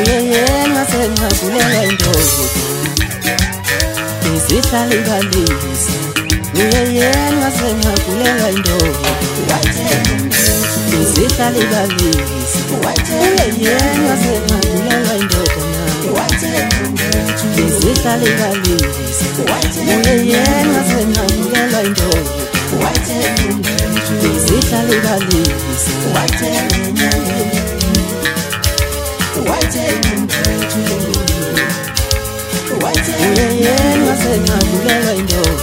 uyena sengakulela indoda isihlalibalisa uyena sengakulela indoda isihlalibalisa uyena sengakulela indoda isihlalibalisa uyena sengakulela indoda isihlalibalisa uyena sengakulela indoda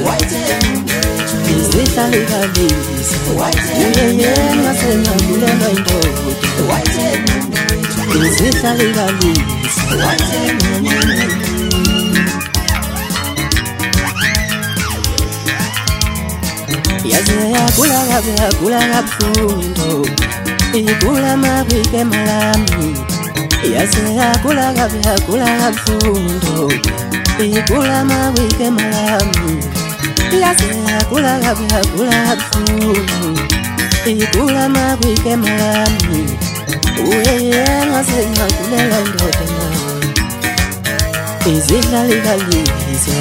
isihlalibalisa uyena sengakulela indoda isihlalibalisa yaze yagula kabuhlungu igula mabike malami yaze yagula kabuhlungu igula mabike malami yaze yagula kabuhlungu igula mabike malami uyena sengakulela indoda isihlalibalisa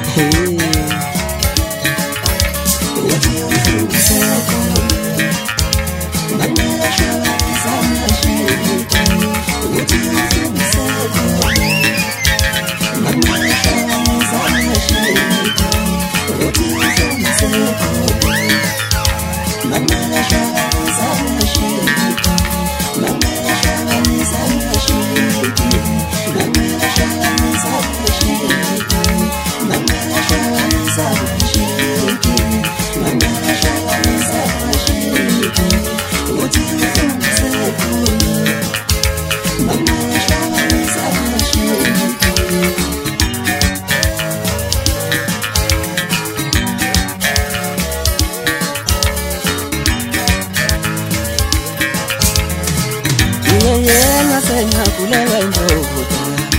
uyena sengakulela indoda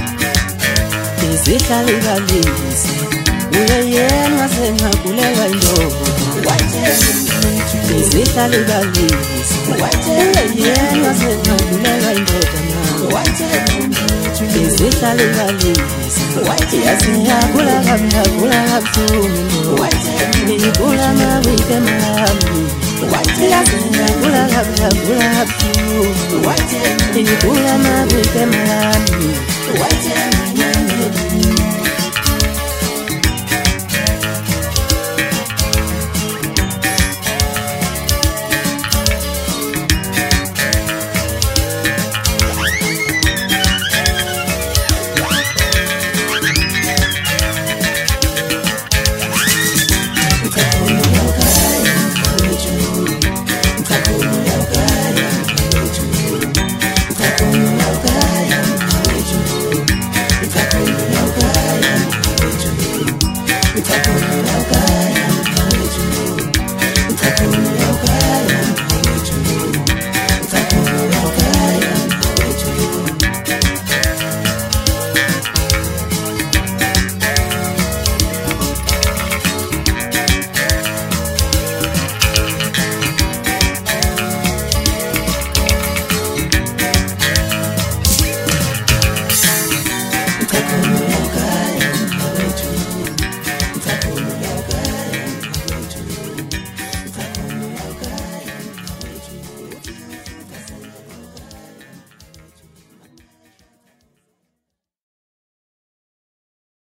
isihlalibalisa uyena sengakulela indoda isihlalibalisa uyena sengakulela indoda isihlalibalisa yaze yagula kabuhlungu igula mabike malami yaze yagula kabuhlungu igula mabike malami